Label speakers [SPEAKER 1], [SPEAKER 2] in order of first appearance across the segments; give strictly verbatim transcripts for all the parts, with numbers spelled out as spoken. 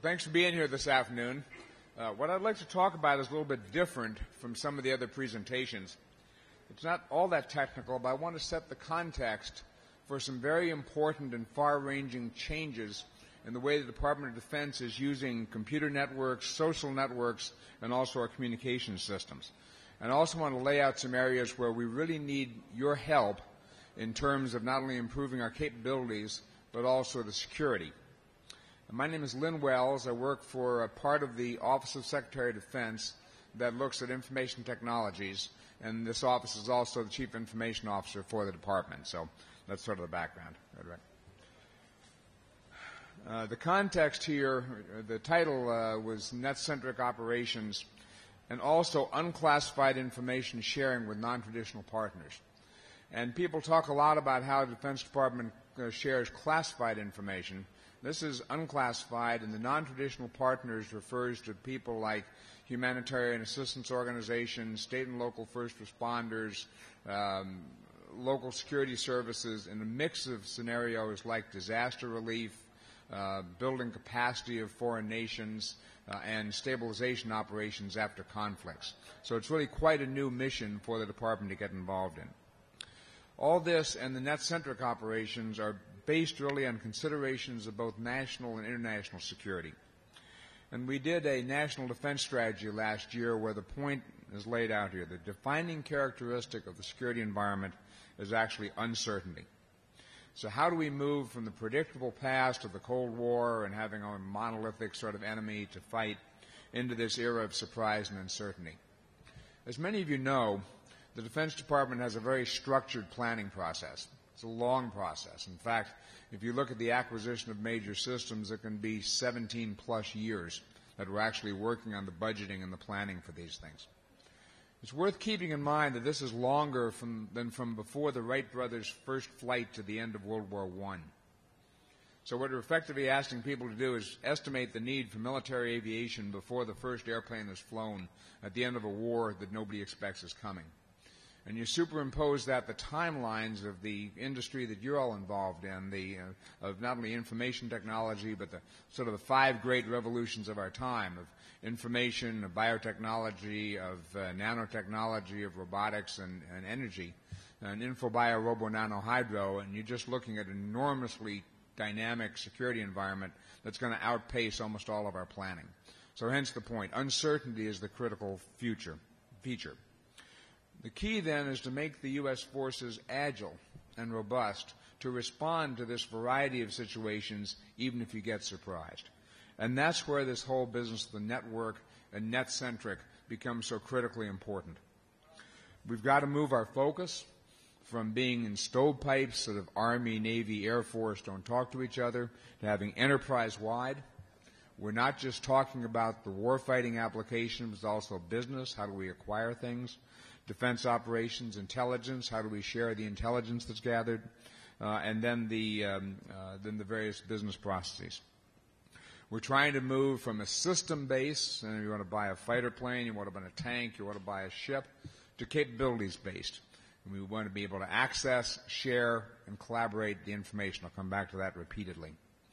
[SPEAKER 1] Thanks for being here this afternoon. Uh, what I'd like to talk about is a little bit different from some of the other presentations. It's not all that technical, but I want to set the context for some very important and far-ranging changes in the way the Department of Defense is using computer networks, social networks, and also our communication systems. And I also want to lay out some areas where we really need your help in terms of not only improving our capabilities, but also the security. My name is Lynn Wells. I work for a part of the Office of Secretary of Defense that looks at information technologies, and this office is also the Chief Information Officer for the department. So that's sort of the background. Uh, the context here, the title uh, was Net-Centric Operations and also Unclassified Information Sharing with Non-Traditional Partners. And people talk a lot about how the Defense Department uh, shares classified information. This is unclassified, and the non-traditional partners refers to people like humanitarian assistance organizations, state and local first responders, um, local security services, and a mix of scenarios like disaster relief, uh, building capacity of foreign nations, uh, and stabilization operations after conflicts. So it's really quite a new mission for the department to get involved in. All this and the net-centric operations are based really on considerations of both national and international security. And we did a national defense strategy last year where the point is laid out here. The defining characteristic of the security environment is actually uncertainty. So how do we move from the predictable past of the Cold War and having a monolithic sort of enemy to fight into this era of surprise and uncertainty? As many of you know, the Defense Department has a very structured planning process. It's a long process. In fact, if you look at the acquisition of major systems, it can be seventeen plus years that we're actually working on the budgeting and the planning for these things. It's worth keeping in mind that this is longer from, than from before the Wright brothers' first flight to the end of World War One. So what we're effectively asking people to do is estimate the need for military aviation before the first airplane is flown at the end of a war that nobody expects is coming. And you superimpose that the timelines of the industry that you're all involved in, the uh, of not only information technology, but the sort of the five great revolutions of our time, of information, of biotechnology, of uh, nanotechnology, of robotics and, and energy, and info, bio, robo, nano, hydro, and you're just looking at an enormously dynamic security environment that's going to outpace almost all of our planning. So hence the point. Uncertainty is the critical future feature. The key, then, is to make the U S forces agile and robust to respond to this variety of situations, even if you get surprised. And that's where this whole business of the network and net-centric becomes so critically important. We've got to move our focus from being in stovepipes, sort of Army, Navy, Air Force, don't talk to each other, to having enterprise-wide. We're not just talking about the warfighting application, but also business. How do we acquire things? Defense operations, intelligence, how do we share the intelligence that's gathered, uh, and then the, um, uh, then the various business processes. We're trying to move from a system base, and you want to buy a fighter plane, you want to buy a tank, you want to buy a ship, to capabilities based. And we want to be able to access, share, and collaborate the information. I'll come back to that repeatedly.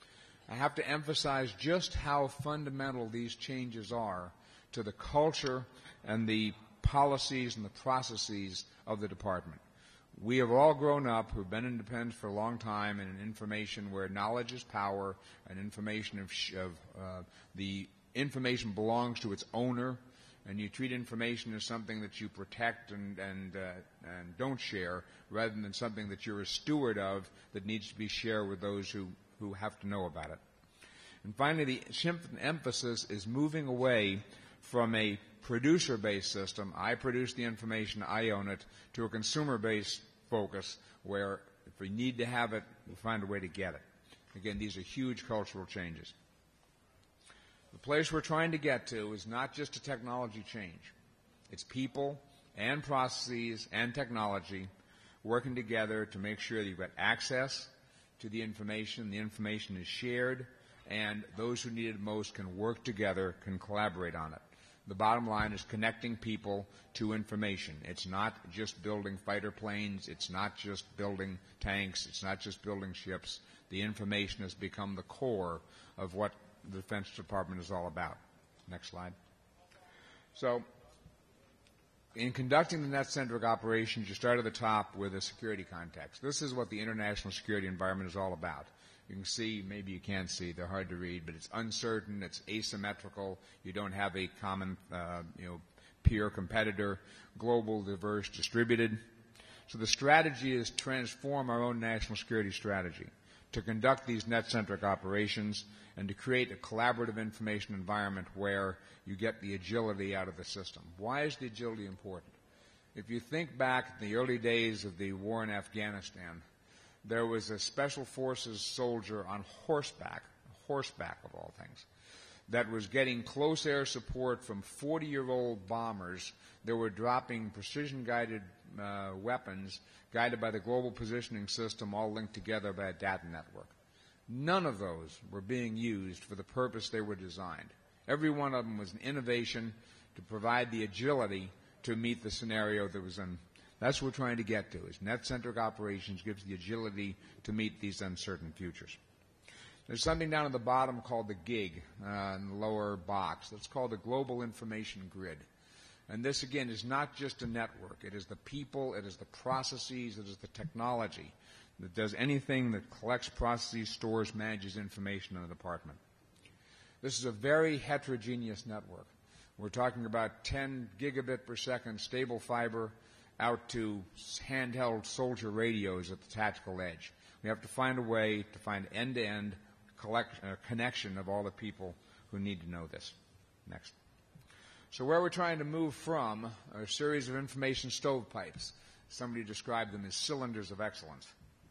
[SPEAKER 1] I have to emphasize just how fundamental these changes are to the culture and the policies and the processes of the department. We have all grown up who've been in defense for a long time in an information where knowledge is power and information of, sh of uh, the information belongs to its owner, and you treat information as something that you protect and, and, uh, and don't share rather than something that you're a steward of that needs to be shared with those who, who have to know about it. And finally, the emphasis is moving away from a producer-based system, I produce the information, I own it, to a consumer-based focus where if we need to have it, we find a way to get it. Again, these are huge cultural changes. The place we're trying to get to is not just a technology change. It's people and processes and technology working together to make sure that you've got access to the information, the information is shared, and those who need it most can work together, can collaborate on it. The bottom line is connecting people to information. It's not just building fighter planes. It's not just building tanks. It's not just building ships. The information has become the core of what the Defense Department is all about. Next slide. So, in conducting the net-centric operations, you start at the top with a security context. This is what the international security environment is all about. You can see, maybe you can't see, they're hard to read, but it's uncertain, it's asymmetrical, you don't have a common, uh, you know, peer competitor, global, diverse, distributed. So the strategy is to transform our own national security strategy, to conduct these net-centric operations, and to create a collaborative information environment where you get the agility out of the system. Why is the agility important? If you think back in the early days of the war in Afghanistan, there was a special forces soldier on horseback, horseback of all things, that was getting close air support from forty-year-old bombers that were dropping precision-guided uh, weapons guided by the global positioning system, all linked together by a data network. None of those were being used for the purpose they were designed. Every one of them was an innovation to provide the agility to meet the scenario that was in. That's what we're trying to get to, is net-centric operations gives the agility to meet these uncertain futures. There's something down at the bottom called the GIG uh, in the lower box. That's called the Global Information Grid. And this, again, is not just a network. It is the people, it is the processes, it is the technology that does anything that collects, processes, stores, manages information in the department. This is a very heterogeneous network. We're talking about ten gigabit per second stable fiber out to handheld soldier radios at the tactical edge. We have to find a way to find end-to-end collect, uh, connection of all the people who need to know this. Next. So where we're trying to move from are a series of information stovepipes. Somebody described them as cylinders of excellence.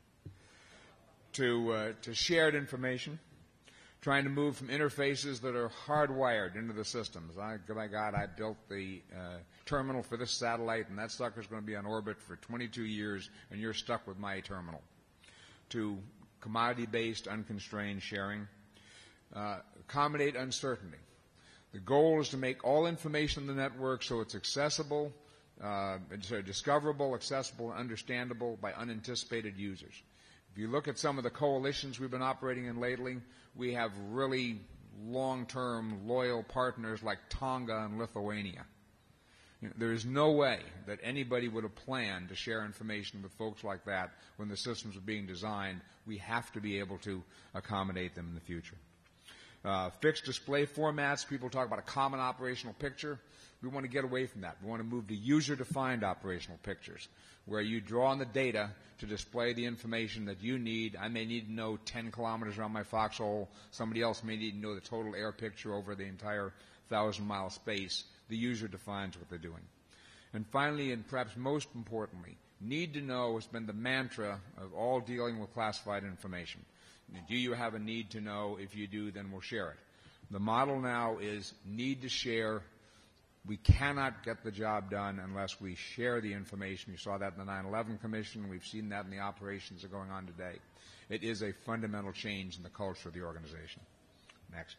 [SPEAKER 1] To, uh, to shared information, trying to move from interfaces that are hardwired into the systems. I, my God, I built the uh, terminal for this satellite, and that sucker's going to be on orbit for twenty-two years, and you're stuck with my terminal. To commodity-based, unconstrained sharing. Uh, accommodate uncertainty. The goal is to make all information in the network so it's accessible, uh, so discoverable, accessible, and understandable by unanticipated users. If you look at some of the coalitions we've been operating in lately, we have really long-term, loyal partners like Tonga and Lithuania. You know, there is no way that anybody would have planned to share information with folks like that when the systems are being designed. We have to be able to accommodate them in the future. Uh, fixed display formats, people talk about a common operational picture. We want to get away from that. We want to move to user-defined operational pictures, where you draw on the data to display the information that you need. I may need to know ten kilometers around my foxhole. Somebody else may need to know the total air picture over the entire thousand-mile space. The user defines what they're doing. And finally, and perhaps most importantly, need to know has been the mantra of all dealing with classified information. Do you have a need to know? If you do, then we'll share it. The model now is need to share. We cannot get the job done unless we share the information. You saw that in the nine eleven Commission. We've seen that in the operations that are going on today. It is a fundamental change in the culture of the organization. Next.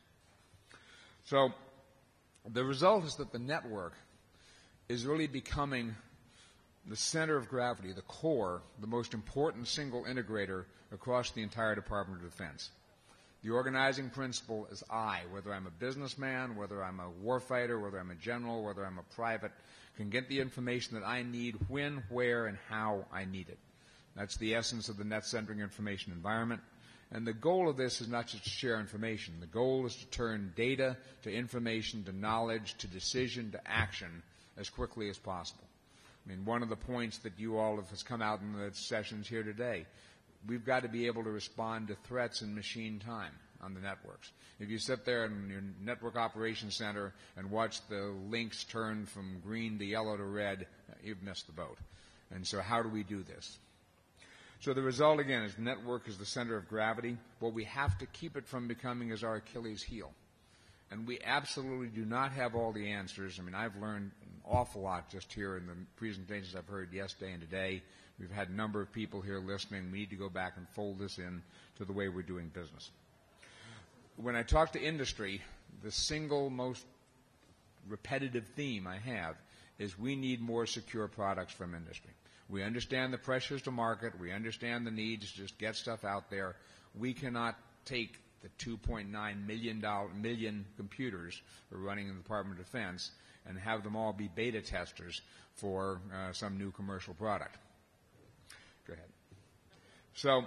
[SPEAKER 1] So the result is that the network is really becoming the center of gravity, the core, the most important single integrator across the entire Department of Defense. The organizing principle is I, whether I'm a businessman, whether I'm a warfighter, whether I'm a general, whether I'm a private, can get the information that I need when, where, and how I need it. That's the essence of the net-centric information environment. And the goal of this is not just to share information. The goal is to turn data to information, to knowledge, to decision, to action as quickly as possible. I mean, one of the points that you all have has come out in the sessions here today, we've got to be able to respond to threats in machine time on the networks. If you sit there in your network operations center and watch the links turn from green to yellow to red, you've missed the boat. And so how do we do this? So the result, again, is the network is the center of gravity. What we have to keep it from becoming is our Achilles heel. And we absolutely do not have all the answers. I mean, I've learned an awful lot just here in the presentations I've heard yesterday and today. We've had a number of people here listening. We need to go back and fold this in to the way we're doing business. When I talk to industry, the single most repetitive theme I have is we need more secure products from industry. We understand the pressures to market. We understand the needs to just get stuff out there. We cannot take the two point nine million, million computers are running in the Department of Defense and have them all be beta testers for uh, some new commercial product. Go ahead. So,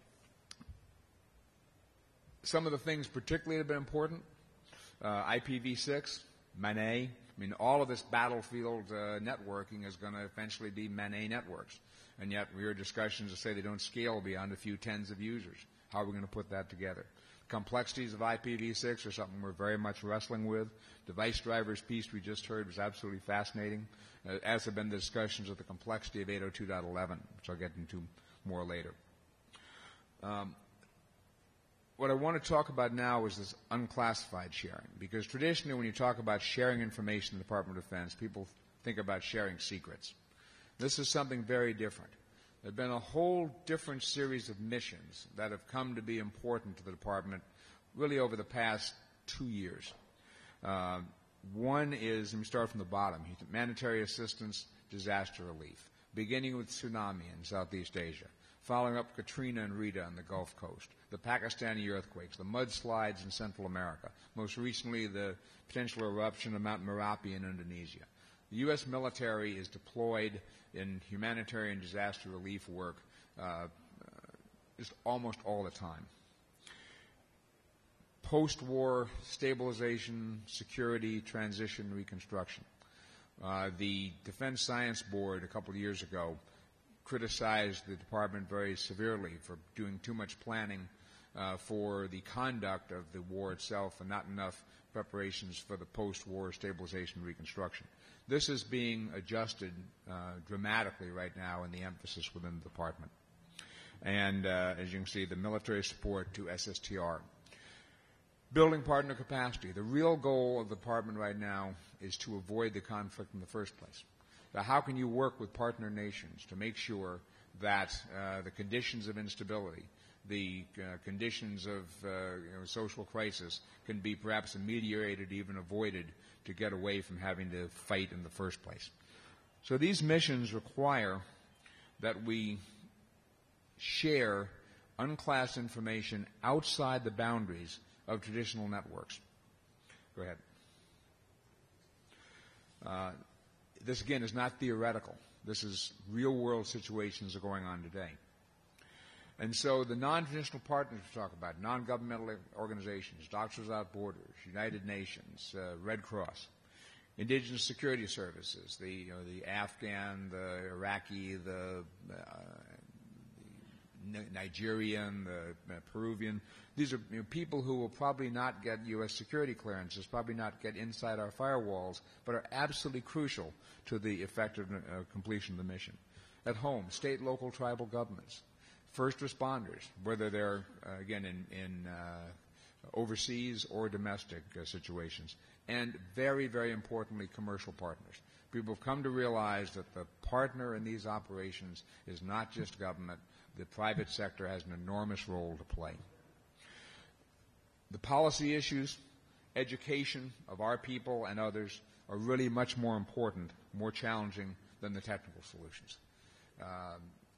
[SPEAKER 1] some of the things particularly that have been important, uh, I P v six, MANET. I mean, all of this battlefield uh, networking is going to eventually be MANET networks. And yet we hear discussions that say they don't scale beyond a few tens of users. How are we going to put that together? Complexities of I P v six are something we're very much wrestling with. Device drivers piece we just heard was absolutely fascinating, uh, as have been the discussions of the complexity of eight oh two dot eleven, which I'll get into more later. Um, what I want to talk about now is this unclassified sharing, because traditionally when you talk about sharing information in the Department of Defense, people think about sharing secrets. This is something very different. There have been a whole different series of missions that have come to be important to the Department really over the past two years. Uh, one is, let me start from the bottom, humanitarian assistance, disaster relief, beginning with tsunami in Southeast Asia, following up Katrina and Rita on the Gulf Coast, the Pakistani earthquakes, the mudslides in Central America, most recently the potential eruption of Mount Merapi in Indonesia. The U S military is deployed in humanitarian disaster relief work uh, just almost all the time. Post-war stabilization, security, transition, reconstruction. Uh, the Defense Science Board a couple of years ago criticized the department very severely for doing too much planning uh, for the conduct of the war itself and not enough preparations for the post-war stabilization and reconstruction. This is being adjusted uh, dramatically right now in the emphasis within the department. And uh, as you can see, the military support to S S T R. Building partner capacity. The real goal of the department right now is to avoid the conflict in the first place. Now, how can you work with partner nations to make sure that uh, the conditions of instability, the uh, conditions of uh, you know, social crisis can be perhaps ameliorated, even avoided, to get away from having to fight in the first place? So these missions require that we share unclassed information outside the boundaries of traditional networks. Go ahead. Uh, this, again, is not theoretical. This is real-world situations that are going on today. And so the non-traditional partners we talk about, non-governmental organizations, Doctors Without Borders, United Nations, uh, Red Cross, Indigenous Security Services, the, you know, the Afghan, the Iraqi, the, uh, the Nigerian, the uh, Peruvian. These are you know, people who will probably not get U S security clearances, probably not get inside our firewalls, but are absolutely crucial to the effective uh, completion of the mission. At home, state, local, tribal governments. First responders, whether they're, uh, again, in, in uh, overseas or domestic uh, situations. And very, very importantly, commercial partners. People have come to realize that the partner in these operations is not just government. The private sector has an enormous role to play. The policy issues, education of our people and others are really much more important, more challenging than the technical solutions. Um,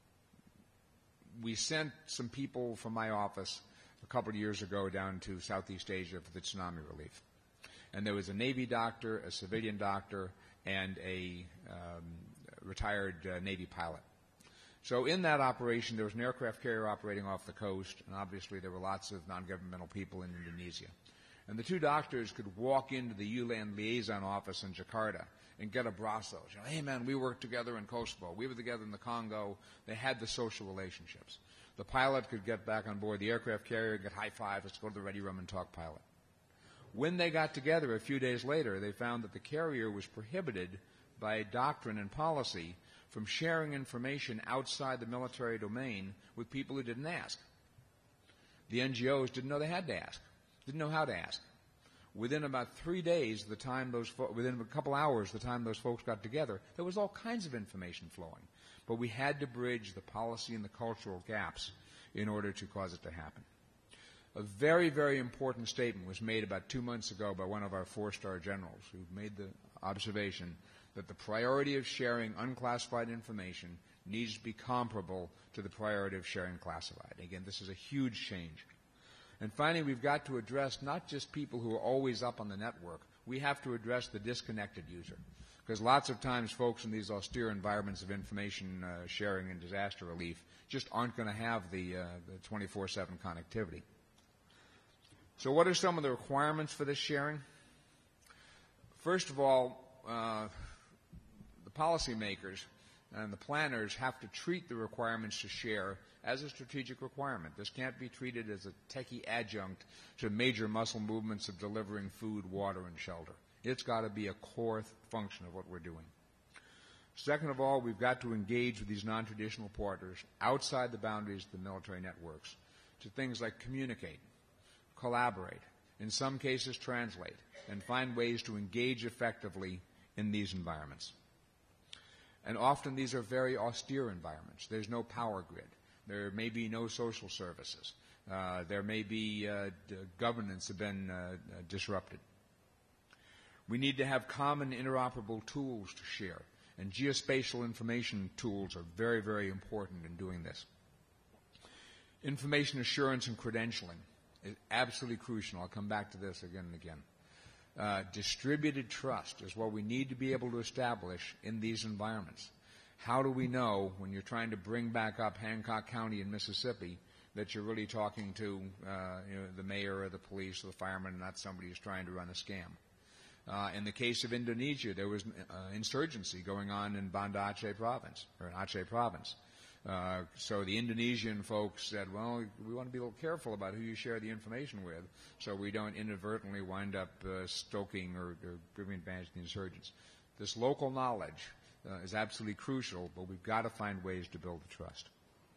[SPEAKER 1] We sent some people from my office a couple of years ago down to Southeast Asia for the tsunami relief. And there was a Navy doctor, a civilian doctor, and a um, retired uh, Navy pilot. So in that operation, there was an aircraft carrier operating off the coast, and obviously there were lots of non-governmental people in Indonesia. And the two doctors could walk into the U L A N liaison office in Jakarta and get abrazos. You know, hey, man, we worked together in Kosovo. We were together in the Congo. They had the social relationships. The pilot could get back on board the aircraft carrier, get high five, let's go to the ready room and talk pilot. When they got together a few days later, they found that the carrier was prohibited by doctrine and policy from sharing information outside the military domain with people who didn't ask. The N G Os didn't know they had to ask, didn't know how to ask. Within about three days, the time those fo- within a couple hours, the time those folks got together, there was all kinds of information flowing. But we had to bridge the policy and the cultural gaps in order to cause it to happen. A very, very important statement was made about two months ago by one of our four-star generals who made the observation that the priority of sharing unclassified information needs to be comparable to the priority of sharing classified. Again, this is a huge change. And finally, we've got to address not just people who are always up on the network. We have to address the disconnected user. Because lots of times folks in these austere environments of information uh, sharing and disaster relief just aren't going to have the, uh, the twenty-four seven connectivity. So what are some of the requirements for this sharing? First of all, uh, the policymakers and the planners have to treat the requirements to share as a strategic requirement. This can't be treated as a techie adjunct to major muscle movements of delivering food, water, and shelter. It's got to be a core th- function of what we're doing. Second of all, we've got to engage with these non-traditional partners outside the boundaries of the military networks to things like communicate, collaborate, in some cases translate, and find ways to engage effectively in these environments. And often these are very austere environments. There's no power grid. There may be no social services. Uh, there may be uh, d- governance have been uh, uh, disrupted. We need to have common interoperable tools to share, and geospatial information tools are very, very important in doing this. Information assurance and credentialing is absolutely crucial. I'll come back to this again and again. Uh, distributed trust is what we need to be able to establish in these environments. How do we know when you're trying to bring back up Hancock County in Mississippi that you're really talking to uh, you know, the mayor or the police or the fireman and not somebody who's trying to run a scam? Uh, in the case of Indonesia, there was uh, insurgency going on in Banda Aceh province, or in Aceh province. Uh, so the Indonesian folks said, well, we want to be a little careful about who you share the information with so we don't inadvertently wind up uh, stoking or, or giving advantage to the insurgents. This local knowledge uh, is absolutely crucial, but we've got to find ways to build the trust.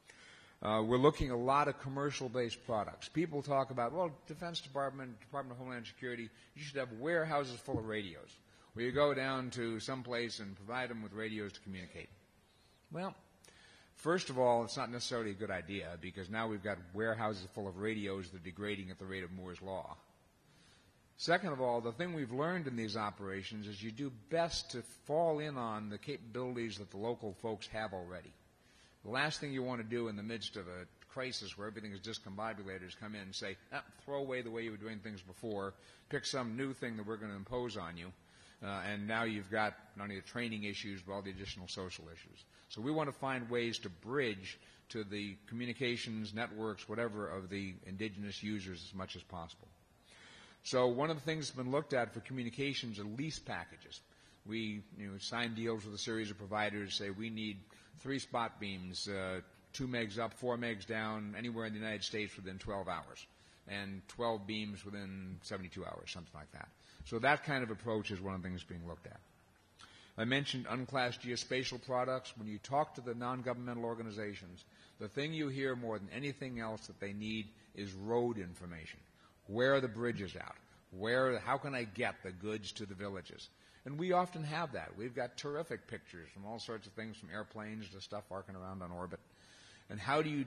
[SPEAKER 1] Uh, we're looking at a lot of commercial-based products. People talk about, well, Defense Department, Department of Homeland Security, you should have warehouses full of radios where you go down to some place and provide them with radios to communicate. Well, first of all, it's not necessarily a good idea because now we've got warehouses full of radios that are degrading at the rate of Moore's Law. Second of all, the thing we've learned in these operations is you do best to fall in on the capabilities that the local folks have already. The last thing you want to do in the midst of a crisis where everything is discombobulated is come in and say, ah, throw away the way you were doing things before, pick some new thing that we're going to impose on you, uh, and now you've got not only the training issues but all the additional social issues. So we want to find ways to bridge to the communications networks, whatever, of the indigenous users as much as possible. So one of the things that's been looked at for communications are lease packages. We you know, sign deals with a series of providers, say we need three spot beams, uh, two megs up, four megs down, anywhere in the United States within twelve hours, and twelve beams within seventy-two hours, something like that. So that kind of approach is one of the things being looked at. I mentioned unclassed geospatial products. When you talk to the non-governmental organizations, the thing you hear more than anything else that they need is road information. Where are the bridges out? Where, how can I get the goods to the villages? And we often have that. We've got terrific pictures from all sorts of things, from airplanes to stuff arcing around on orbit. And how do you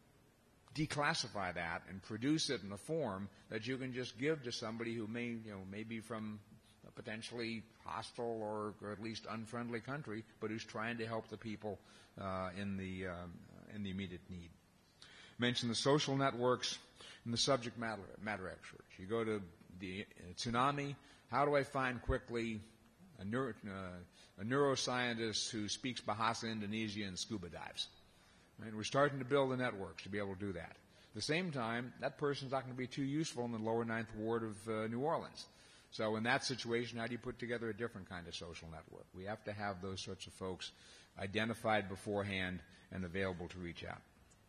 [SPEAKER 1] declassify that and produce it in a form that you can just give to somebody who may, you know, may be from a potentially hostile or, or at least unfriendly country, but who's trying to help the people uh, in the um, in the immediate need. Mention the social networks and the subject matter, matter experts. You go to the uh, tsunami. How do I find quickly a, neuro, uh, a neuroscientist who speaks Bahasa Indonesia and scuba dives? Right? We're starting to build the networks to be able to do that. At the same time, that person's not going to be too useful in the lower ninth ward of uh, New Orleans. So in that situation, how do you put together a different kind of social network? We have to have those sorts of folks identified beforehand and available to reach out.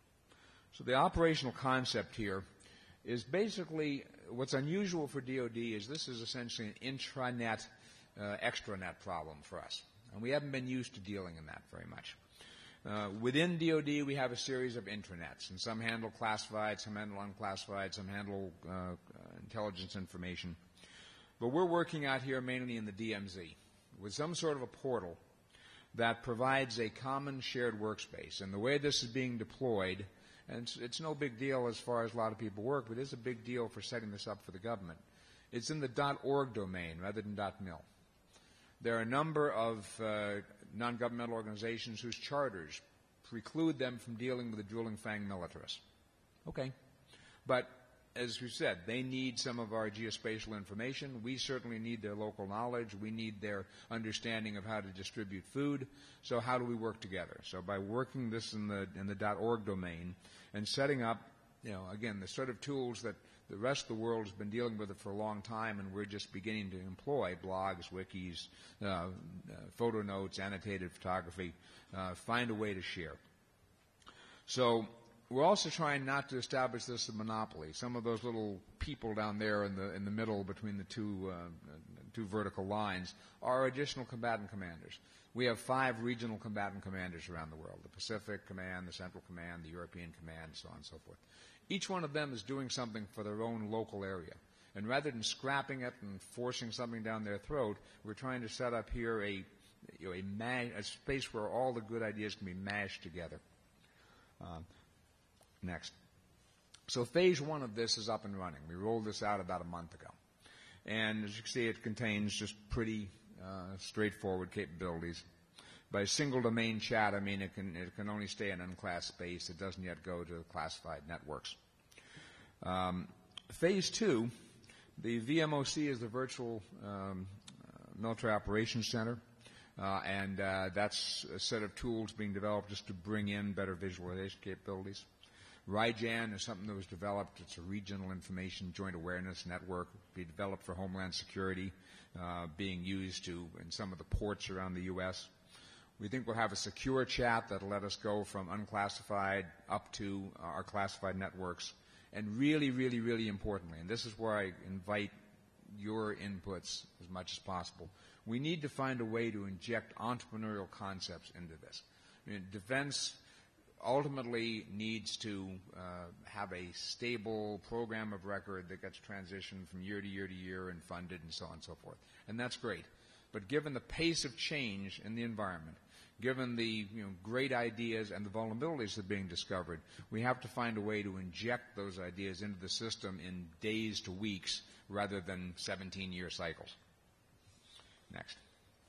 [SPEAKER 1] So the operational concept here is basically what's unusual for D O D is this is essentially an intranet, uh, extranet problem for us. And we haven't been used to dealing in that very much. Uh, within D O D, we have a series of intranets, and some handle classified, some handle unclassified, some handle uh, uh, intelligence information. But we're working out here mainly in the D M Z with some sort of a portal that provides a common shared workspace. And the way this is being deployed, and it's, it's no big deal as far as a lot of people work, but it is a big deal for setting this up for the government. It's in the .org domain rather than .mil. There are a number of uh, non-governmental organizations whose charters preclude them from dealing with the drooling fang militarists. Okay. But as we said, they need some of our geospatial information. We certainly need their local knowledge. We need their understanding of how to distribute food. So how do we work together? So by working this in the in the .org domain and setting up, you know, again, the sort of tools that the rest of the world has been dealing with it for a long time, and we're just beginning to employ: blogs, wikis, uh, uh, photo notes, annotated photography. Uh, find a way to share. So we're also trying not to establish this as a monopoly. Some of those little people down there in the in the middle between the two uh, two vertical lines are additional combatant commanders. We have five regional combatant commanders around the world: the Pacific Command, the Central Command, the European Command, so on and so forth. Each one of them is doing something for their own local area. And rather than scrapping it and forcing something down their throat, we're trying to set up here a, you know, a, ma- a space where all the good ideas can be mashed together. Uh, next. So phase one of this is up and running. We rolled this out about a month ago. And as you can see, it contains just pretty uh, straightforward capabilities. By single domain chat, I mean it can it can only stay in unclassed space. It doesn't yet go to classified networks. Um, phase two, the V M O C is the Virtual um, uh, Military Operations Center, uh, and uh, that's a set of tools being developed just to bring in better visualization capabilities. RIJAN is something that was developed. It's a regional information joint awareness network, be developed for Homeland Security, uh, being used to in some of the ports around the U S We think we'll have a secure chat that'll let us go from unclassified up to our classified networks. And really, really, really importantly, and this is where I invite your inputs as much as possible, we need to find a way to inject entrepreneurial concepts into this. I mean, defense ultimately needs to uh, have a stable program of record that gets transitioned from year to year to year and funded and so on and so forth. And that's great. But given the pace of change in the environment, given the you know, great ideas and the vulnerabilities that are being discovered, we have to find a way to inject those ideas into the system in days to weeks rather than seventeen-year cycles. Next.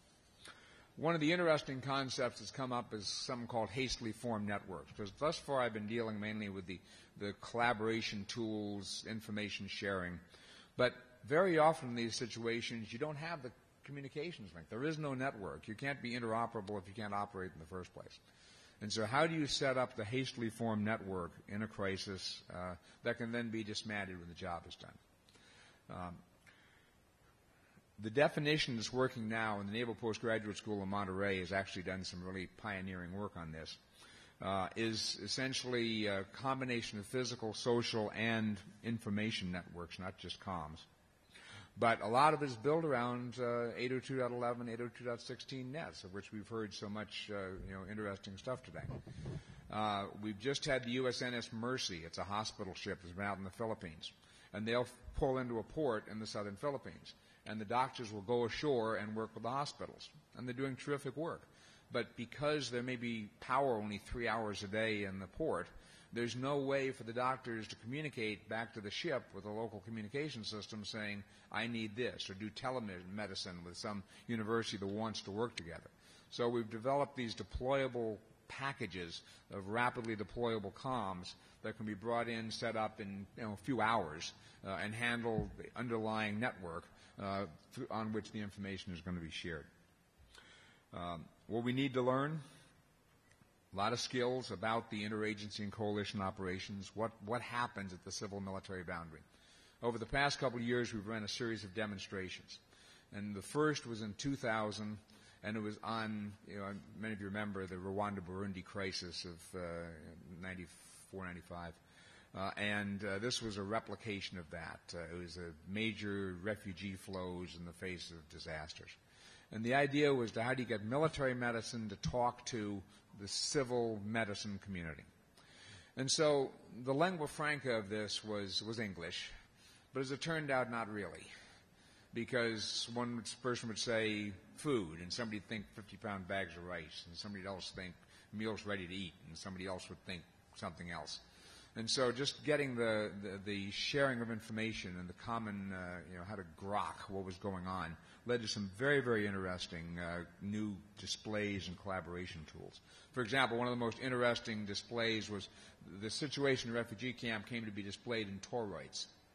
[SPEAKER 1] One of the interesting concepts that's come up is something called hastily formed networks, because thus far I've been dealing mainly with the, the collaboration tools, information sharing. But very often in these situations, you don't have the communications link. There is no network. You can't be interoperable if you can't operate in the first place. And so how do you set up the hastily formed network in a crisis uh, that can then be dismantled when the job is done? Um, the definition that's working now in the Naval Postgraduate School in Monterey has actually done some really pioneering work on this, uh, is essentially a combination of physical, social, and information networks, not just comms. But a lot of it is built around uh, eight oh two dot eleven, eight oh two dot sixteen nets, of which we've heard so much uh, you know, interesting stuff today. Uh, we've just had the U S N S Mercy. It's a hospital ship that's been out in the Philippines. And they'll pull into a port in the southern Philippines. And the doctors will go ashore and work with the hospitals. And they're doing terrific work. But because there may be power only three hours a day in the port, there's no way for the doctors to communicate back to the ship with a local communication system saying, I need this, or do telemedicine with some university that wants to work together. So we've developed these deployable packages of rapidly deployable comms that can be brought in, set up in you know, a few hours, uh, and handle the underlying network uh, th- on which the information is going to be shared. Um, what we need to learn, a lot of skills about the interagency and coalition operations, what, what happens at the civil-military boundary. Over the past couple of years, we've run a series of demonstrations. And the first was in two thousand, and it was on, you know, many of you remember the Rwanda-Burundi crisis of uh, ninety-four, ninety-five. Uh, and uh, this was a replication of that. Uh, it was a major refugee flows in the face of disasters. And the idea was to how do you get military medicine to talk to the civil medicine community. And so the lingua franca of this was, was English, but as it turned out, not really. Because one person would say food, and somebody would think fifty-pound bags of rice, and somebody else would think meals ready to eat, and somebody else would think something else. And so just getting the, the, the sharing of information and the common, uh, you know, how to grok what was going on led to some very, very interesting uh, new displays and collaboration tools. For example, one of the most interesting displays was the situation in the refugee camp came to be displayed in toroids.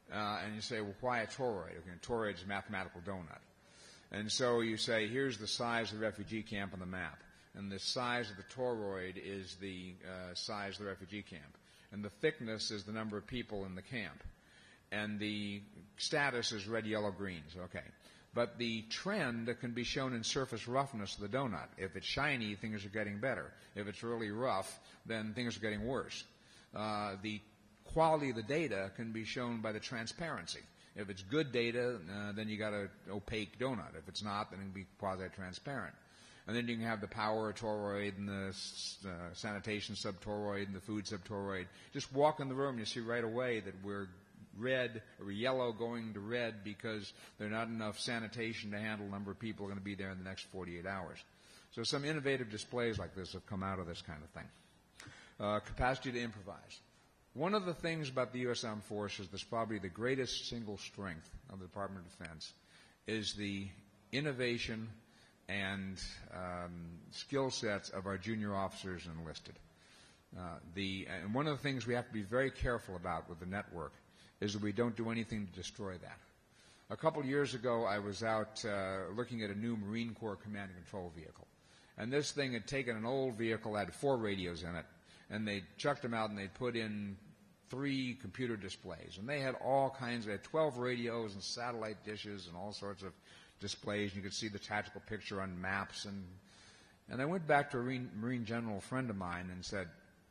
[SPEAKER 1] Uh, and you say, well, why a toroid? Okay, a toroid is a mathematical donut. And so you say, here's the size of the refugee camp on the map. And the size of the toroid is the uh, size of the refugee camp. And the thickness is the number of people in the camp. And the status is red, yellow, greens. Okay. But the trend can be shown in surface roughness of the donut. If it's shiny, things are getting better. If it's really rough, then things are getting worse. Uh, the quality of the data can be shown by the transparency. If it's good data, uh, then you got an opaque donut. If it's not, then it can be quasi-transparent. And then you can have the power toroid and the uh, sanitation subtoroid and the food subtoroid. Just walk in the room, you see right away that we're red or yellow going to red because there's not enough sanitation to handle the number of people who are going to be there in the next forty-eight hours. So some innovative displays like this have come out of this kind of thing. Uh, capacity to improvise. One of the things about the U S Armed Forces that's probably the greatest single strength of the Department of Defense is the innovation and um, skill sets of our junior officers and enlisted. Uh, the, and one of the things we have to be very careful about with the network is that we don't do anything to destroy that. A couple of years ago, I was out uh, looking at a new Marine Corps command and control vehicle. And this thing had taken an old vehicle, had four radios in it, and they chucked them out and they put in three computer displays. And they had all kinds, they had twelve radios and satellite dishes and all sorts of displays. You could see the tactical picture on maps. And, and I went back to a Marine, Marine general friend of mine and said,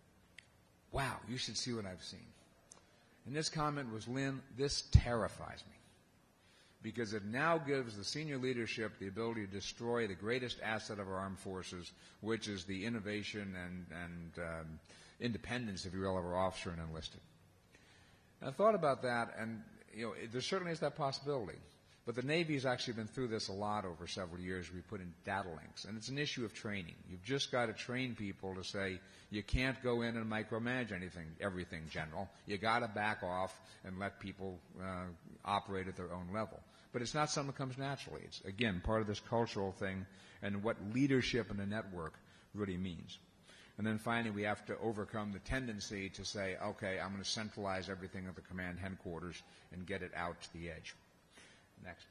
[SPEAKER 1] wow, you should see what I've seen. And his comment was, Lynn, this terrifies me. Because it now gives the senior leadership the ability to destroy the greatest asset of our armed forces, which is the innovation and, and um, independence, if you will, of our officer and enlisted. And I thought about that, and you know, there certainly is that possibility. But the Navy has actually been through this a lot over several years. We put in data links, and it's an issue of training. You've just got to train people to say you can't go in and micromanage anything, everything, General. You got to back off and let people uh, operate at their own level. But it's not something that comes naturally. It's, again, part of this cultural thing and what leadership in a network really means. And then finally, we have to overcome the tendency to say, okay, I'm going to centralize everything at the command headquarters and get it out to the edge. Next.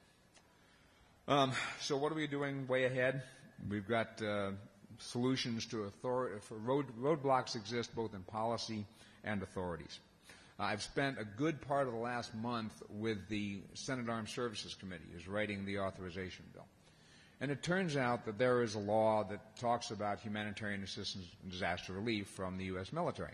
[SPEAKER 1] Um, so what are we doing way ahead? We've got uh, solutions to authority. For road, roadblocks exist both in policy and authorities. Uh, I've spent a good part of the last month with the Senate Armed Services Committee, who's writing the authorization bill. And it turns out that there is a law that talks about humanitarian assistance and disaster relief from the U S military.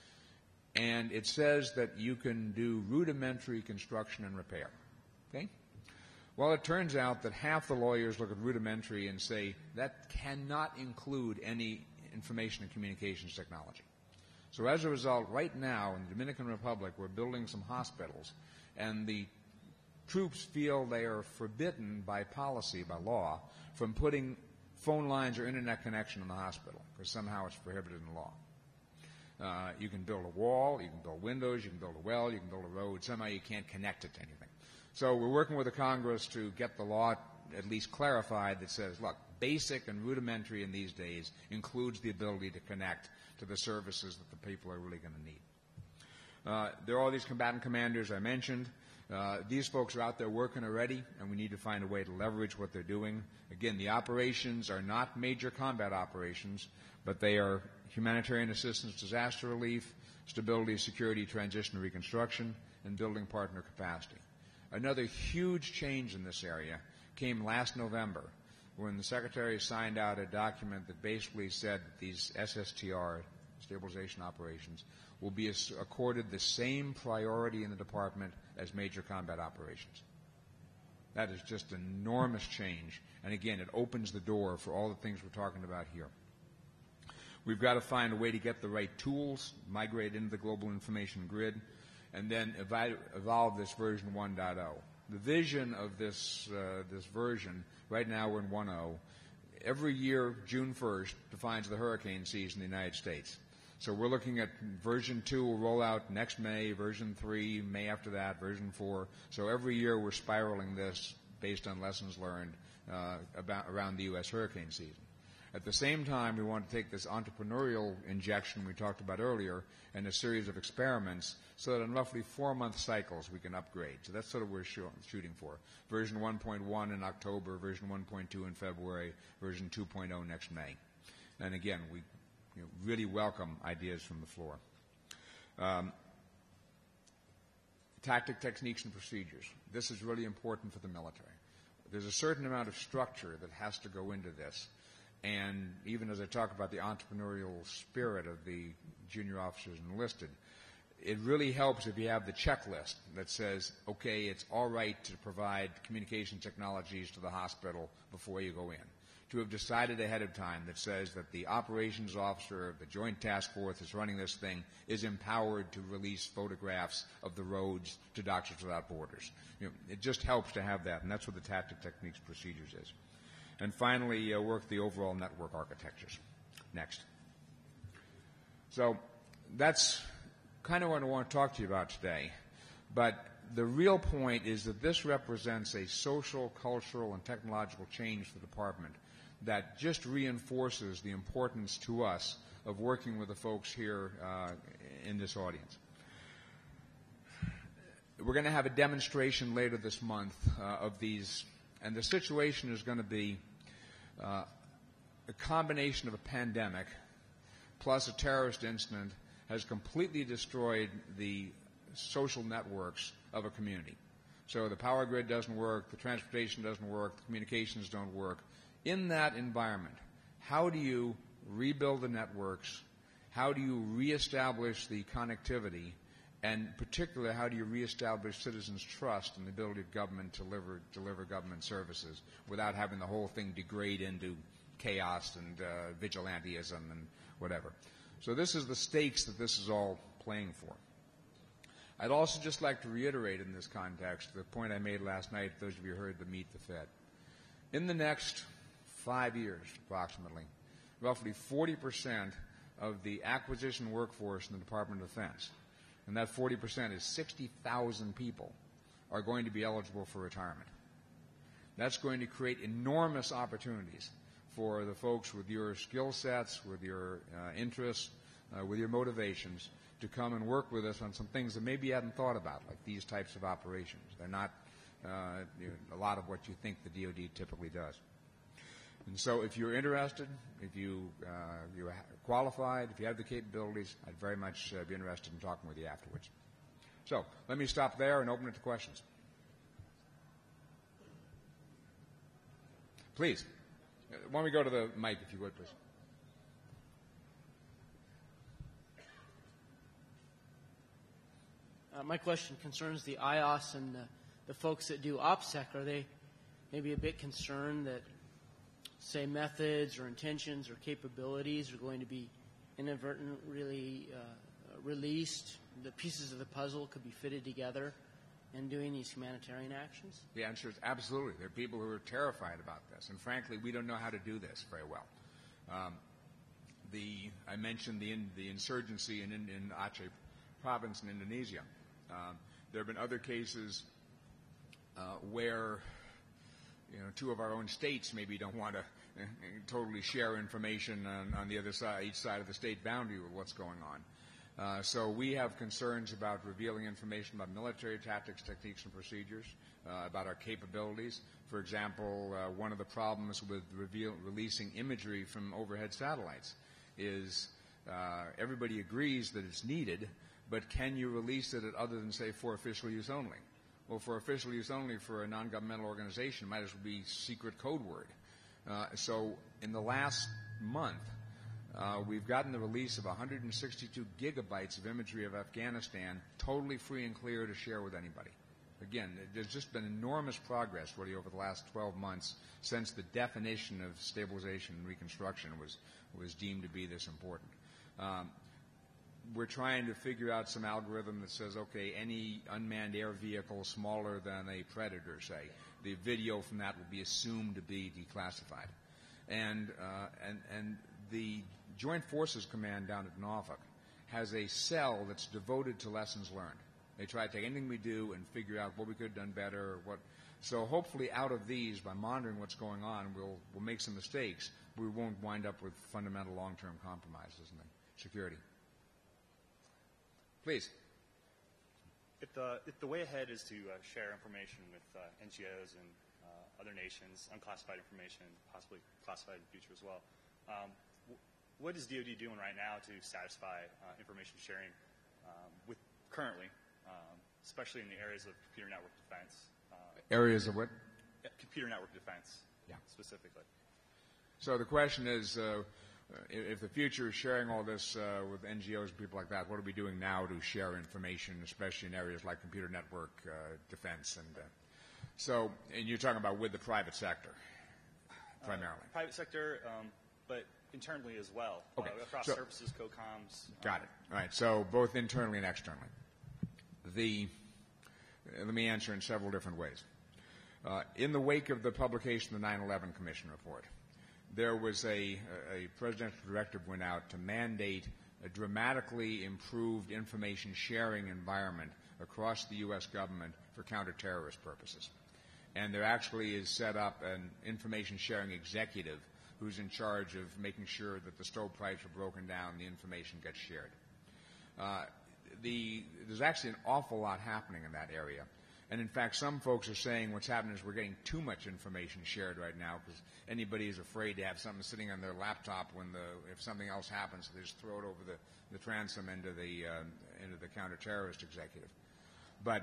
[SPEAKER 1] And it says that you can do rudimentary construction and repair. Okay? Well, it turns out that half the lawyers look at rudimentary and say that cannot include any information and communications technology. So as a result, right now in the Dominican Republic, we're building some hospitals, and the troops feel they are forbidden by policy, by law, from putting phone lines or internet connection in the hospital, because somehow it's prohibited in law. Uh, you can build a wall, you can build windows, you can build a well, you can build a road. Somehow you can't connect it to anything. So we're working with the Congress to get the law at least clarified that says, look, basic and rudimentary in these days includes the ability to connect to the services that the people are really going to need. Uh, there are all these combatant commanders I mentioned. Uh, these folks are out there working already, and we need to find a way to leverage what they're doing. Again, the operations are not major combat operations, but they are humanitarian assistance, disaster relief, stability, security, transition, and reconstruction, and building partner capacity. Another huge change in this area came last November when the Secretary signed out a document that basically said that these S S T R, stabilization operations, will be accorded the same priority in the Department as major combat operations. That is just an enormous change, and again, it opens the door for all the things we're talking about here. We've got to find a way to get the right tools, migrate into the global information grid, and then evolve this version one point oh. The vision of this, uh, this version, right now we're in one point oh, every year, June first, defines the hurricane season in the United States. So we're looking at version two will roll out next May, version three, May after that, version four. So every year we're spiraling this based on lessons learned uh, about, around the U S hurricane season. At the same time, we want to take this entrepreneurial injection we talked about earlier and a series of experiments so that in roughly four-month cycles we can upgrade. So that's sort of what we're shooting for. Version one point one in October, version one point two in February, version two point oh next May. And again, we you know, really welcome ideas from the floor. Um, tactic, techniques, and procedures. This is really important for the military. There's a certain amount of structure that has to go into this. And even as I talk about the entrepreneurial spirit of the junior officers enlisted, it really helps if you have the checklist that says, okay, it's all right to provide communication technologies to the hospital before you go in. To have decided ahead of time that says that the operations officer of the Joint Task Force that's running this thing is empowered to release photographs of the roads to Doctors Without Borders. You know, it just helps to have that, and that's what the tactic, techniques, procedures is. And finally, uh, work the overall network architectures. Next. So that's kind of what I want to talk to you about today. But the real point is that this represents a social, cultural, and technological change for the department that just reinforces the importance to us of working with the folks here uh, in this audience. We're going to have a demonstration later this month uh, of these, and the situation is going to be Uh, a combination of a pandemic plus a terrorist incident has completely destroyed the social networks of a community. So the power grid doesn't work, the transportation doesn't work, the communications don't work. In that environment, how do you rebuild the networks? How do you reestablish the connectivity? And particularly, how do you reestablish citizens' trust in the ability of government to deliver, deliver government services without having the whole thing degrade into chaos and uh, vigilantism and whatever? So this is the stakes that this is all playing for. I'd also just like to reiterate in this context the point I made last night, those of you who heard the Meet the Fed. In the next five years, approximately, roughly forty percent of the acquisition workforce in the Department of Defense, and that forty percent is sixty thousand people, are going to be eligible for retirement. That's going to create enormous opportunities for the folks with your skill sets, with your uh, interests, uh, with your motivations, to come and work with us on some things that maybe you hadn't thought about, like these types of operations. They're not uh, you know, a lot of what you think the D O D typically does. And so if you're interested, if you, uh, you're qualified, if you have the capabilities, I'd very much uh, be interested in talking with you afterwards. So let me stop there and open it to questions. Please. Why don't we go to the mic, if you would, please.
[SPEAKER 2] Uh, my question concerns the I O S and the, the folks that do OPSEC. Are they maybe a bit concerned that, say, methods or intentions or capabilities are going to be inadvertently uh, released? The pieces of the puzzle could be fitted together in doing these humanitarian actions?
[SPEAKER 1] The answer is absolutely. There are people who are terrified about this, and frankly, we don't know how to do this very well. Um, the I mentioned the in, the insurgency in, in, in Aceh province in Indonesia. Um, there have been other cases uh, where, you know, two of our own states maybe don't want to uh, totally share information on, on the other side, each side of the state boundary with what's going on. Uh, so we have concerns about revealing information about military tactics, techniques, and procedures, uh, about our capabilities. For example, uh, one of the problems with reveal, releasing imagery from overhead satellites is uh, everybody agrees that it's needed, but can you release it at other than, say, for official use only? Well, for official use only for a non-governmental organization, it might as well be secret code word. Uh, so in the last month, Uh, we've gotten the release of one hundred sixty-two gigabytes of imagery of Afghanistan, totally free and clear to share with anybody. Again, there's just been enormous progress really over the last twelve months since the definition of stabilization and reconstruction was, was deemed to be this important. Um, we're trying to figure out some algorithm that says, okay, any unmanned air vehicle smaller than a Predator, say, the video from that will be assumed to be declassified. And, uh, and, and the Joint Forces Command down at Norfolk has a cell that's devoted to lessons learned. They try to take anything we do and figure out what we could have done better. Or what. So hopefully out of these, by monitoring what's going on, we'll, we'll make some mistakes. we won't wind up with fundamental long-term compromises in the security. Please.
[SPEAKER 3] If the, if the way ahead is to uh, share information with uh, N G Os and uh, other nations, unclassified information, possibly classified in the future as well, um, w- what is D O D doing right now to satisfy uh, information sharing um, with currently, um, especially in the areas of computer network defense? Uh,
[SPEAKER 1] Areas of what?
[SPEAKER 3] Computer network defense,
[SPEAKER 1] yeah.
[SPEAKER 3] specifically.
[SPEAKER 1] So the question is, uh, if the future is sharing all this uh, with N G Os and people like that, what are we doing now to share information, especially in areas like computer network uh, defense? And uh, so, and you're talking about with the private sector, primarily.
[SPEAKER 3] Uh, private sector, um, but internally as well.
[SPEAKER 1] Okay.
[SPEAKER 3] Uh, across
[SPEAKER 1] so,
[SPEAKER 3] services, co-coms.
[SPEAKER 1] Got
[SPEAKER 3] um,
[SPEAKER 1] it. All right. So both internally and externally. The uh, let me answer in several different ways. Uh, in the wake of the publication of the nine eleven Commission report, there was a, a presidential directive went out to mandate a dramatically improved information sharing environment across the U S government for counterterrorist purposes. And there actually is set up an information sharing executive who's in charge of making sure that the stovepipes are broken down and the information gets shared. Uh, the, there's actually an awful lot happening in that area. And in fact, some folks are saying what's happening is we're getting too much information shared right now because anybody is afraid to have something sitting on their laptop when the if something else happens, they just throw it over the, the transom into the uh, into the counterterrorist executive. But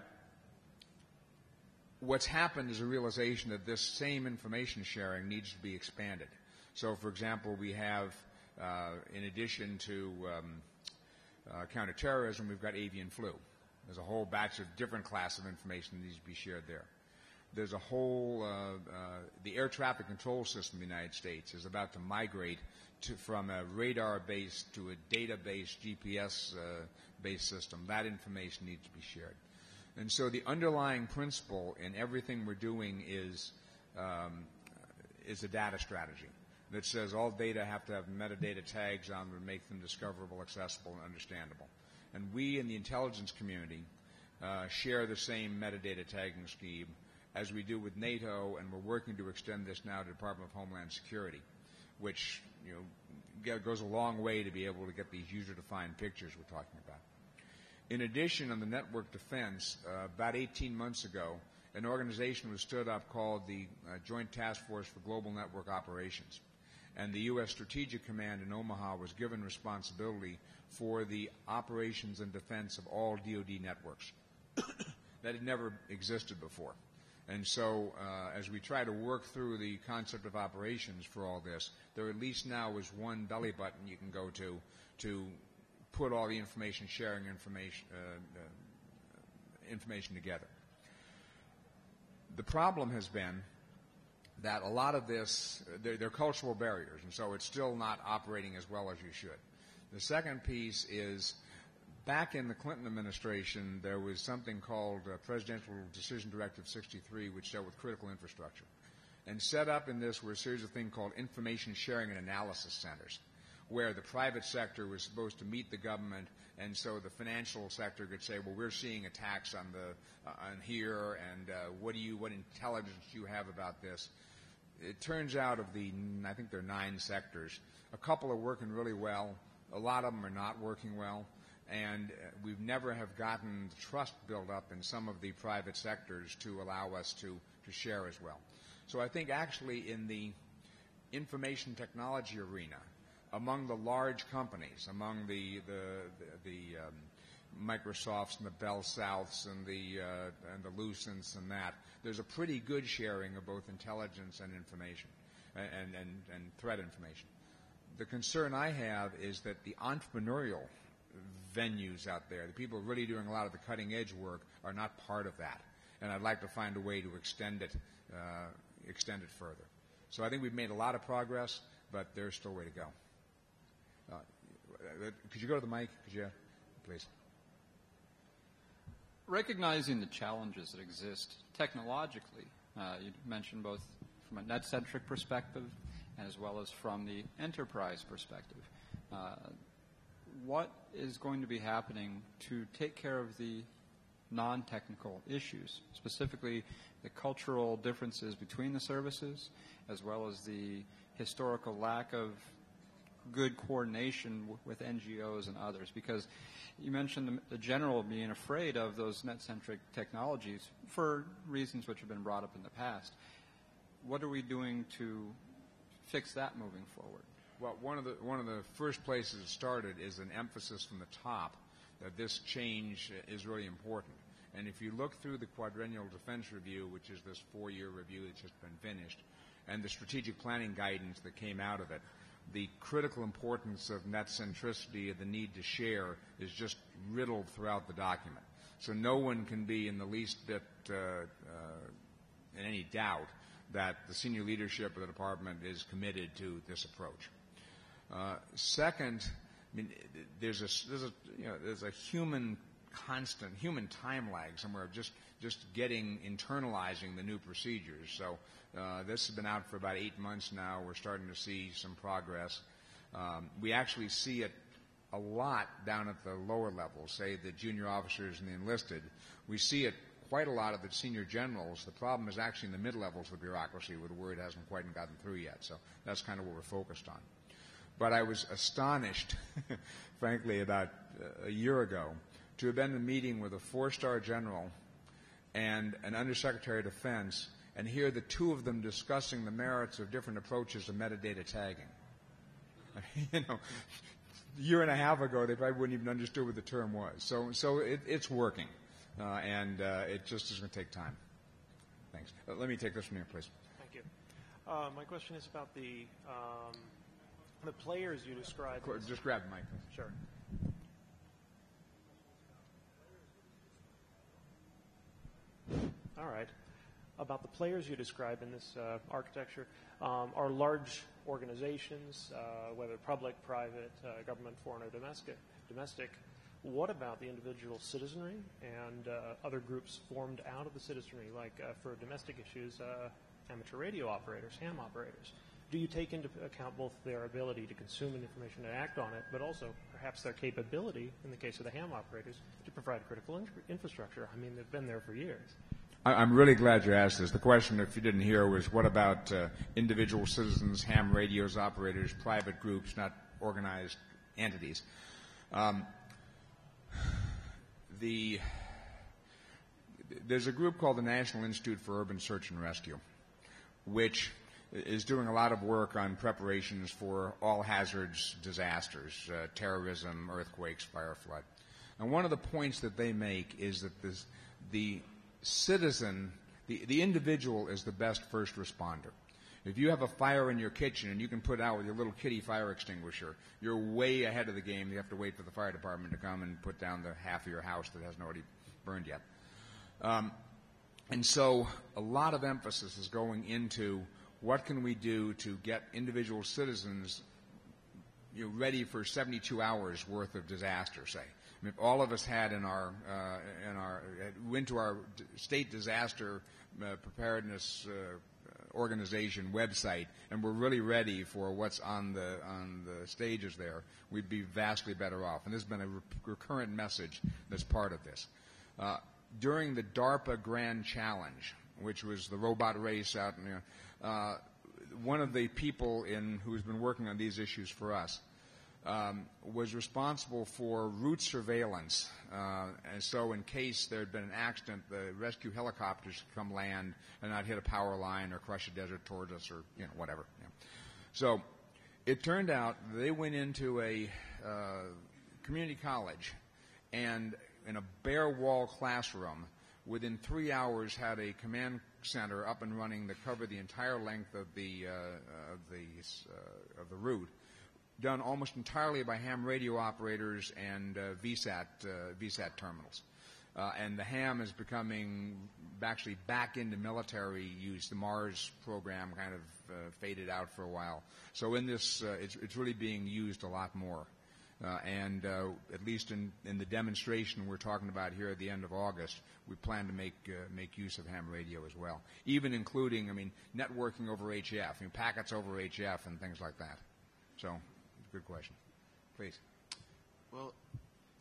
[SPEAKER 1] what's happened is a realization that this same information sharing needs to be expanded. So, for example, we have, uh, in addition to um, uh, counterterrorism, we've got avian flu. There's a whole batch of different class of information that needs to be shared there. There's a whole, uh, uh, the air traffic control system in the United States is about to migrate to, from a radar-based to a data-based, G P S-based uh, system. That information needs to be shared. And so the underlying principle in everything we're doing is, um, is a data strategy that says all data have to have metadata tags on them to make them discoverable, accessible, and understandable. And we in the intelligence community uh, share the same metadata tagging scheme as we do with NATO, and we're working to extend this now to the Department of Homeland Security, which you know get, goes a long way to be able to get these user-defined pictures we're talking about. In addition, on the network defense, uh, about eighteen months ago, an organization was stood up called the uh, Joint Task Force for Global Network Operations. And the U S Strategic Command in Omaha was given responsibility for the operations and defense of all D O D networks. That had never existed before. And so uh, as we try to work through the concept of operations for all this, there at least now is one belly button you can go to to put all the information sharing information, uh, uh, information together. The problem has been that a lot of this, they're, they're cultural barriers, and so it's still not operating as well as you should. The second piece is, back in the Clinton administration, there was something called uh, Presidential Decision Directive sixty-three, which dealt with critical infrastructure. And set up in this were a series of things called information sharing and analysis centers, where the private sector was supposed to meet the government, and so the financial sector could say, well, we're seeing attacks on the uh, on here, and uh, what do you, what intelligence do you have about this? It turns out of the, I think there are nine sectors, a couple are working really well, a lot of them are not working well, and uh, we've never have gotten the trust built up in some of the private sectors to allow us to, to share as well. So I think actually in the information technology arena, among the large companies, among the the the, the um, Microsofts and the Bell Souths and the uh, and the Lucents and that, there's a pretty good sharing of both intelligence and information, and and and threat information. The concern I have is that the entrepreneurial venues out there, the people really doing a lot of the cutting edge work, are not part of that, and I'd like to find a way to extend it uh, extend it further. So I think we've made a lot of progress, but there's still a way to go. Uh, could you go to the mic? Could you, please?
[SPEAKER 4] Recognizing the challenges that exist technologically, uh, you mentioned both from a net-centric perspective as well as from the enterprise perspective. Uh, what is going to be happening to take care of the non-technical issues, specifically the cultural differences between the services, as well as the historical lack of good coordination w- with N G Os and others. Because you mentioned the, the general being afraid of those net-centric technologies for reasons which have been brought up in the past. What are we doing to fix that moving forward?
[SPEAKER 1] Well, one of the one of the first places it started is an emphasis from the top that this change is really important. And if you look through the Quadrennial Defense Review, which is this four-year review that's just been finished, and the strategic planning guidance that came out of it, the critical importance of net centricity and the need to share is just riddled throughout the document. So no one can be in the least bit uh, uh, in any doubt that the senior leadership of the department is committed to this approach. Uh, second, I mean, there's a there's a you know there's a human constant human time lag somewhere of just just getting internalizing the new procedures. So uh, this has been out for about eight months now. We're starting to see some progress. Um, we actually see it a lot down at the lower levels, say the junior officers and the enlisted. We see it quite a lot of the senior generals. The problem is actually in the mid-levels of the bureaucracy where the word hasn't quite gotten through yet. So that's kind of what we're focused on. But I was astonished, frankly, about uh, a year ago to have been in a meeting with a four-star general and an undersecretary of defense and hear the two of them discussing the merits of different approaches to metadata tagging. you know, a year and a half ago, they probably wouldn't even understood what the term was. So, so it, it's working, uh, and uh, it just is going to take time. Thanks. Uh, let me take this from here, please.
[SPEAKER 5] Thank you. Uh, my question is about the um, the players you described.
[SPEAKER 1] Just grab the mic, please.
[SPEAKER 5] Sure. All right. About the players you describe in this uh, architecture um, are large organizations, uh, whether public, private, uh, government, foreign, or domestic. Domestic. What about the individual citizenry and uh, other groups formed out of the citizenry, like uh, for domestic issues, uh, amateur radio operators, ham operators? Do you take into account both their ability to consume information and act on it, but also perhaps their capability, in the case of the ham operators, to provide critical in- infrastructure? I mean, they've been there for years.
[SPEAKER 1] I'm really glad you asked this. The question, if you didn't hear, was what about uh, individual citizens, ham radios operators, private groups, not organized entities? Um, the there's a group called the National Institute for Urban Search and Rescue, which is doing a lot of work on preparations for all hazards disasters, uh, terrorism, earthquakes, fire, flood. And one of the points that they make is that this, the citizen, the, the individual is the best first responder. If you have a fire in your kitchen and you can put it out with your little kitty fire extinguisher, you're way ahead of the game. You have to wait for the fire department to come and put down the half of your house that hasn't already burned yet. Um, and so a lot of emphasis is going into what can we do to get individual citizens you know, ready for seventy-two hours worth of disaster, say. I mean, if all of us had in our, uh, in our, went to our state disaster uh, preparedness uh, organization website and we're really ready for what's on the, on the stages there, we'd be vastly better off. And this has been a re- recurrent message that's part of this. Uh, during the DARPA Grand Challenge, which was the robot race out in, you know, Uh, one of the people in who's been working on these issues for us um, was responsible for route surveillance. Uh, and so in case there had been an accident, the rescue helicopters could come land and not hit a power line or crush a desert towards us or, you know, whatever. You know. So it turned out they went into a uh, community college and in a bare wall classroom within three hours had a command center up and running that covered the entire length of the uh, of the uh, of the route, done almost entirely by ham radio operators and uh, V SAT uh, V SAT terminals. Uh, and the ham is becoming actually back into military use. The Mars program kind of uh, faded out for a while. So in this, uh, it's, it's really being used a lot more. Uh, and uh, at least in, in the demonstration we're talking about here at the end of August, we plan to make uh, make use of ham radio as well, even including, I mean, networking over H F, I mean, packets over H F and things like that. So, it's a good question. Please.
[SPEAKER 6] Well,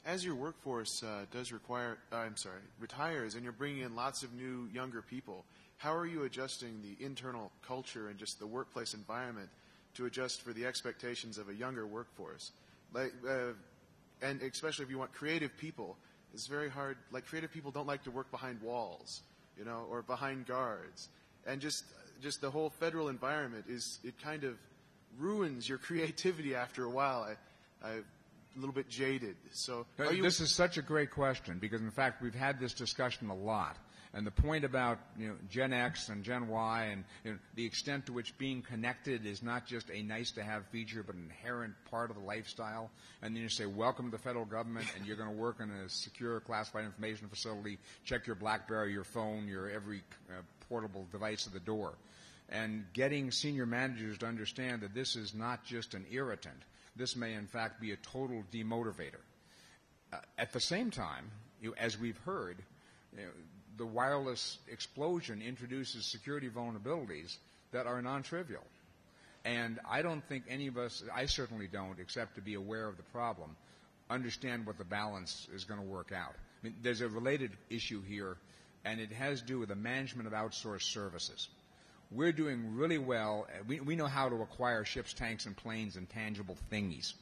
[SPEAKER 6] as your workforce uh, does require, uh, I'm sorry, retires, and you're bringing in lots of new, younger people, how are you adjusting the internal culture and just the workplace environment to adjust for the expectations of a younger workforce? Like, uh, and especially if you want creative people, it's very hard. Like, creative people don't like to work behind walls, you know, or behind guards. And just just the whole federal environment is, it kind of ruins your creativity after a while. I, I'm a little bit jaded. So are you
[SPEAKER 1] this is such a great question, because in fact we've had this discussion a lot. And the point about, you know, Gen X and Gen Y and, you know, the extent to which being connected is not just a nice-to-have feature but an inherent part of the lifestyle. And then you say, welcome to the federal government, and you're going to work in a secure classified information facility, check your BlackBerry, your phone, your every uh, portable device at the door. And getting senior managers to understand that this is not just an irritant. This may, in fact, be a total demotivator. Uh, at the same time, you know, as we've heard, you know, the wireless explosion introduces security vulnerabilities that are non-trivial. And I don't think any of us, I certainly don't, except to be aware of the problem, understand what the balance is going to work out. I mean, there's a related issue here, and it has to do with the management of outsourced services. We're doing really well. We, we know how to acquire ships, tanks, and planes and tangible thingies.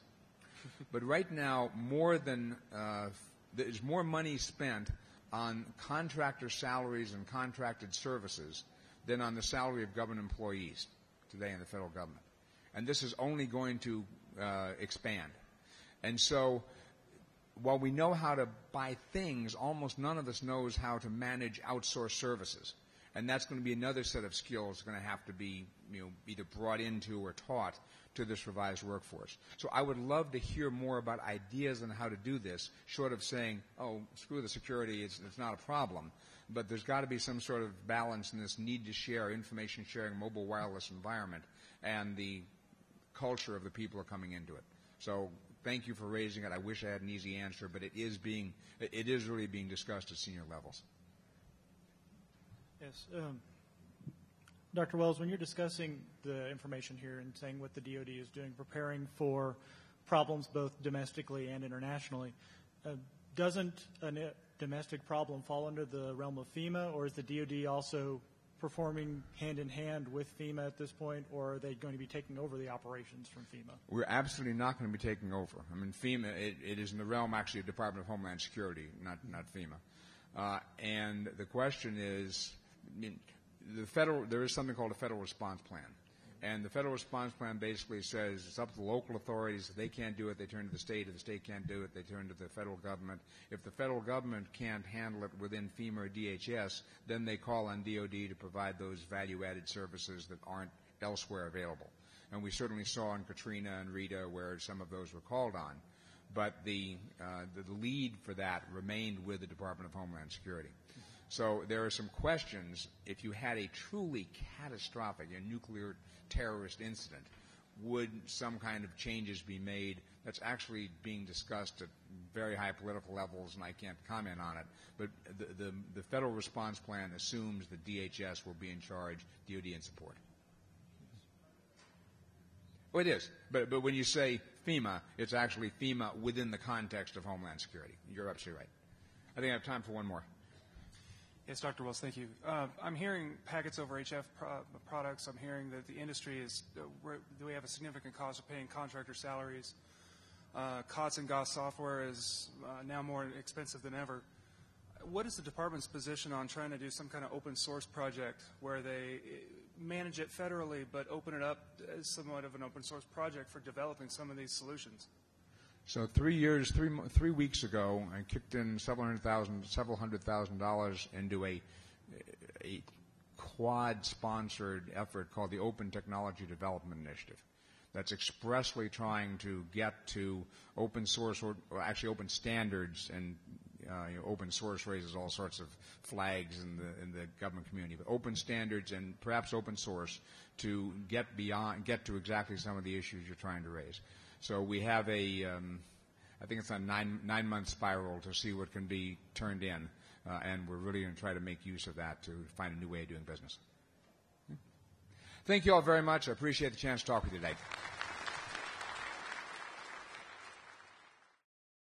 [SPEAKER 1] But right now, more than uh, there's more money spent on contractor salaries and contracted services than on the salary of government employees today in the federal government. And this is only going to uh, expand. And so while we know how to buy things, almost none of us knows how to manage outsourced services. And that's going to be another set of skills going to have to be, you know, either brought into or taught to this revised workforce. So I would love to hear more about ideas on how to do this, short of saying, oh, screw the security, it's, it's not a problem. But there's got to be some sort of balance in this need to share, information sharing, mobile wireless environment, and the culture of the people who are coming into it. So thank you for raising it. I wish I had an easy answer, but it is being, it is really being discussed at senior levels.
[SPEAKER 7] Yes. Um, Doctor Wells, when you're discussing the information here and saying what the D O D is doing, preparing for problems both domestically and internationally, uh, doesn't a domestic problem fall under the realm of FEMA, or is the D O D also performing hand-in-hand with FEMA at this point, or are they going to be taking over the operations from FEMA?
[SPEAKER 1] We're absolutely not going to be taking over. I mean, FEMA, it, it is in the realm, actually, of Department of Homeland Security, not, not FEMA. Uh, and the question is, I mean, the federal, there is something called a federal response plan. And the federal response plan basically says it's up to the local authorities. If they can't do it, they turn to the state. If the state can't do it, they turn to the federal government. If the federal government can't handle it within FEMA or D H S, then they call on D O D to provide those value-added services that aren't elsewhere available. And we certainly saw in Katrina and Rita where some of those were called on. But the, uh, the, the lead for that remained with the Department of Homeland Security. So there are some questions. If you had a truly catastrophic a nuclear terrorist incident, would some kind of changes be made? That's actually being discussed at very high political levels, and I can't comment on it. But the, the, the federal response plan assumes that D H S will be in charge, D O D in support. Oh, it is. But, but when you say FEMA, it's actually FEMA within the context of Homeland Security. You're absolutely right. I think I have time for one more.
[SPEAKER 8] Yes, Doctor Wells, thank you. Uh, I'm hearing packets over H F pro products. I'm hearing that the industry is, uh, we have a significant cost of paying contractor salaries. Uh, COTS and GOS software is uh, now more expensive than ever. What is the department's position on trying to do some kind of open source project where they manage it federally but open it up as somewhat of an open source project for developing some of these solutions?
[SPEAKER 1] So three years, three three weeks ago, I kicked in several hundred thousand, several hundred thousand dollars into a a quad-sponsored effort called the Open Technology Development Initiative. That's expressly trying to get to open source, or, or actually open standards, and uh, you know, open source raises all sorts of flags in the in the government community. But open standards and perhaps open source to get beyond, get to exactly some of the issues you're trying to raise. So we have a, um, I think it's a nine, nine-month spiral to see what can be turned in, uh, and we're really going to try to make use of that to find a new way of doing business. Thank you all very much. I appreciate the chance to talk with you today.